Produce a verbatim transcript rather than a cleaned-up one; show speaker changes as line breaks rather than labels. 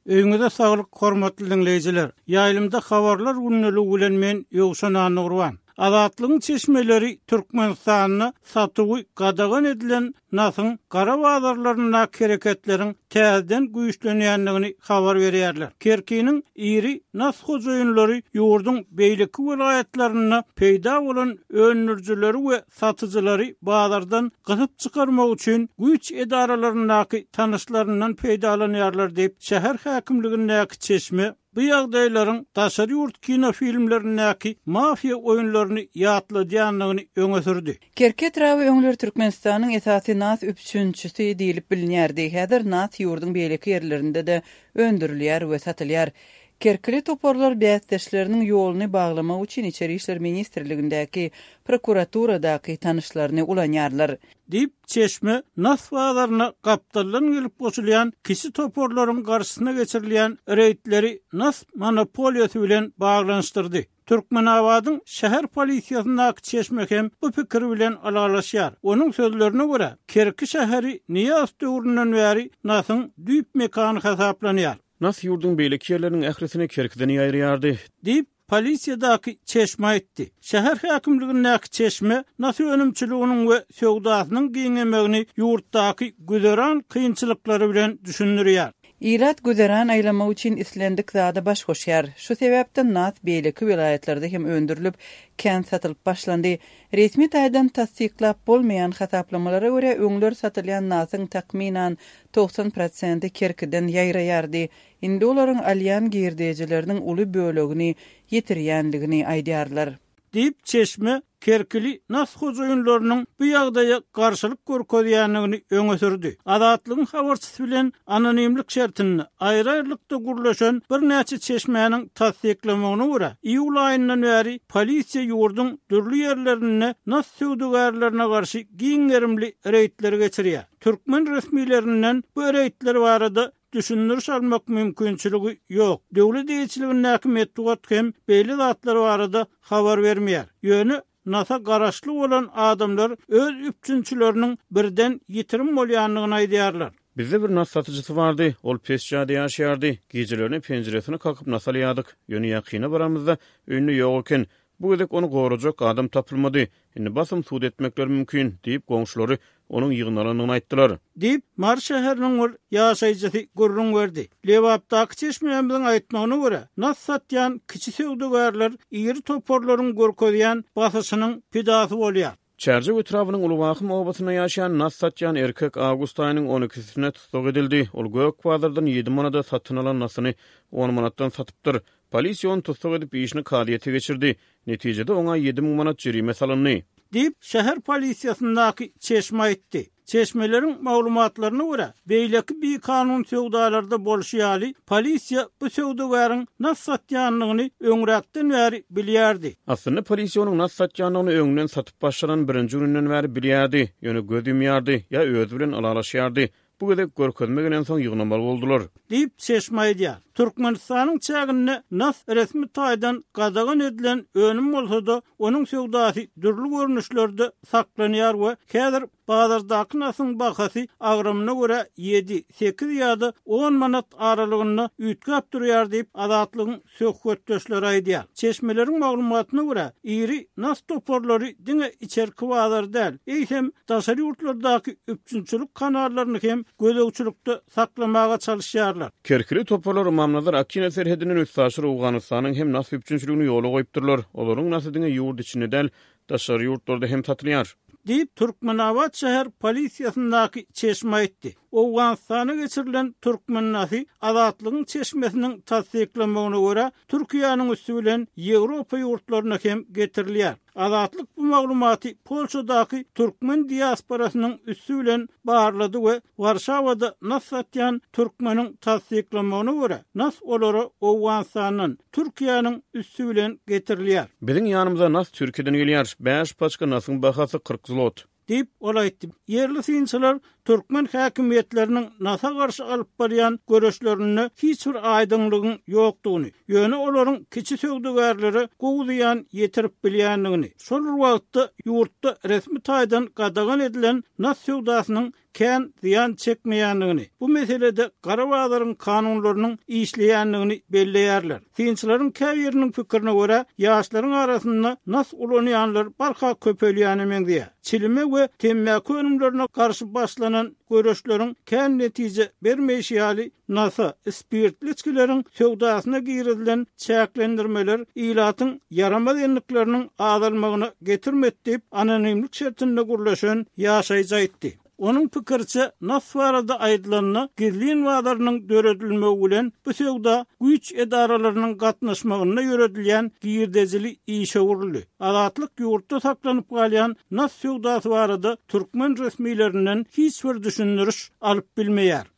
Öňüňizde saglyk, hormatly dinleýijiler. Ýaýlymda habarlar günneli bilen men Ýowşan Nurwan. Azatlygyň çeşmeleri Türkmenistanyny satygy gadagan edilen nasyň gara bazarlaryna kereketleriň täzeden güýçlenýändigini habar berýärler. Kerkiniň iri nas hojaýynlary ýurduň beýleki vilayatlaryna peýda bolan önürjüleri we satyjylary bazardan gysyp çykarmak üçin güýç edaralarynyňky tanyşlaryndan peýdalanýarlar diýip şäher häkimliginiňki çeşme bu ýagdaýlaryň taşary ýurt kino filmlerindäki mafiýa oýunlaryny ýatladýanlygyny öňe sürdi.
Kerket rawy öňler Türkmenistanyň esasy nas üçinçisi diýilip bilinýärdi. Häzir nas ýurduň beýleki ýerlerinde de öndürilýär we satylýar. Kerkili toporlar bäsdeşleriniň ýoluny baglamak üçin Içeri işler ministrligindäki prokuraturadaky tanyşlaryny ulanýarlar.
Dip çeşme nas bazarına gapdalan gelip goşulýan kişi toporlaryň garşysyna geçirilýän reýtleri nas monopoliýasy bilen baglanşdyrdy. Türkmenawadyň şäher polisiýasyndaky çeşme hem bu pikir bilen alalaşýar. Onuň sözlerine görä, Kerki şäheri Niýaz döwründen bäri nasyň düýp mekany hesaplanýar.
Nas ýurduň beýleki ýerleriniň ährisini Kerkiden ýaýrýardy.
Dip polisiýadaky çeşme aýtdy. Şäher häkimliginiňki çeşme nas önümçiliginiň we söwdasynyň giňemegini ýurtdaky güzeran kynçylyklary bilen düşündirýär.
İrat güzeran aýlamak üçin islendik zada baş goşýar. Şu sebäpden nas beýleki vilayatlarda hem öndürilip, kän satylyp başlandy. Resmi taýdan tasdiklap bolmaýan hasaplamalara görä öňler satylýan nasyň takminan doksan prosenti Kerkiden ýaýraýardy. Indi olaryň alýan girdijileriniň uly bölegini ýetirýändigini aýdýarlar.
Dip çeşme Kerkili nas hojaýynlarynyň bu ýagdaýa garşylyk görkezýändigini öňe sürdi. Azatlygyň habarçysy bilen anonimlik şertini aýry-aýrylykda gurlaşan bir näçe çeşmeňiň tasdiklamagyna görä, iýul aýyndan bäri polisiýa ýurduň dürli ýerlerine nas söwdegärlerine garşy giňerimli reýtler geçirýär. Türkmen resmiýetlerinden bu reýtler barada düşündürüş almak mümkinçiligi ýok. Döwlet eýçiliginiň metduat hem beýle zatlar barada habar bermeýär. Ýöne nasa garaşly bolan adamlar öz üçinçileriniň birden ýitirim bolýanlygyny aýdýarlar.
Bizde bir nas satyjysy bardy. Ol pesçade ýaşaýardy. Gecelerine penceresine kalkıp nasalýadyk. Ýöne ýakyna baramyzda öňünde ýok eken. Bu gedek onu gorajak adam tapylmady. Indi basym suud etmekler mümkin diýip goňşulary onun ýygnalaryny aýtdylar.
Dip Mar şäheriniň ol ýaşaýjysy gurrun berdi. Lewapdaky çeşmeýärden aýtmagyna görä, nas satýan kiçi söwdegärler iri toporlaryň görkezýän basyşynyň pidasy bolýar.
Çärje etrawynyň Ulubahym obasyna ýaşaýan nas satýan erkek awgust aýynyň on ikisine tutuk edildi. Ol gök bazardan ýedi manada satyn alan nasyny on manatdan satypdyr. Polisiýa onu tutuk edip işini kadyýete geçirdi. Netijede oňa ýedi ming manat jerime salyndy.
Dip şäher polisiýasyndaky çeşme aýtdy. Çeşmelerin maglumatlaryna görä, beýleki bir kanun söwdalarda bolşýaly, polisiýa bu söwdegäriň nas satýanlygyny öňräkden bäri bilýärdi.
Aslynda polisiýa onuň nas satýanlygyny öňünden satyp başlanan birinji günden bäri bilýärdi, ýöne gözümýärdi ýa özü bilen alalaşýardy. Bu gedek görkezmegenden soň ýygnamaly boldular.
Dip çeşme aýdýar. Türkmenistanyň çägine nas resmi taýdan gadagan edilen önüm bolsa da onuň söwdasy dürli görnüşlerde saklanýar we häzir bazardaky nasyň bahasy agramyna görä ýedi sekiz ýa-da on manat aralygynda üýtgäp durýar diýip azatlygyň söhbetdeşleri aýdýar. Çeşmeleriň maglumatyna görä iri nas toporlary diňe içerki bazar däl, eýsem taşary ýurtlardaky üçinçilik kanallaryny hem gözegçilikde saklamaga çalışýarlar.
Kerkili toporlar mamladar Akine serhedinin üstaşyry Awganystanyň hem nas üçinçiligini ýola goýupdyrlar. Olaryň nasydyňy ýurt içinde däl, taşary ýurtlarda hem satylýar.
Diýip Türkmenawat şäher polisiýasyndaky çeşme aýtdy. Awganystana geçirilen Türkmen nasy azatlygyň çeşmesiniň tasdiklamagyna görä Türkiýanyň üstü bilen Ýewropa ýurtlaryna hem getirilýär. Azatlyk bu maglumaty Polşadaky Türkmen diasporasynyň üstü bilen baharlady we Warşawada nas satýan Türkmeniň tasdiklamagyna görä nas olary Awganystanyň Türkiýanyň üstü bilen getirilýär.
Biziň ýanymyza nas Türkiýeden gelýär. beş paçka nasyň bahasy kırk zlot.
Dip olaytdy. Yerli synçylar Türkmen häkimetleriniň nasa garşy alyp barýan göreşlerini hiç bir aýdynlygyň ýokdugyny, ýöne olaryň kiçi söwdegärleri gowudaýan ýetirip bilýändigini, şol wagtda ýurtda resmi taýdan gadagan edilen nas söwdasynyň kän ziyan çekmeýändigini, bu meselede Garabağlaryň kanunlarynyň işleýändigini belleýärler. Dinçilerin käýeriniň pikirine görä, ýaşlaryň arasynda nas ulanýanlar barha köpelýäne diýär. Çilime we temmäki önümlerine garşy başlanan göreşleriň kän netije bermeýşýäli nasa spirtli içkilerin söwdasyna girilen çäklendirmeler ilatyň yaramaz enlikleriniň azalmagyna getirmedi diýip anonimlik şertinde gurlaşan ýaşaýjy aýtdy. Onun pikirçe nas barada aýdylanyny gizlin wagtlarynyň döredilmegi bilen bu söwda güýç edaralarynyň gatnaşmagyna ýöredilýän girdejili işe uruly. Azatlyk ýurtda saklanyp galýan nas söwdasy barada türkmen resmiýetlerinden hiç bir düşündürüş alyp bilmeýär.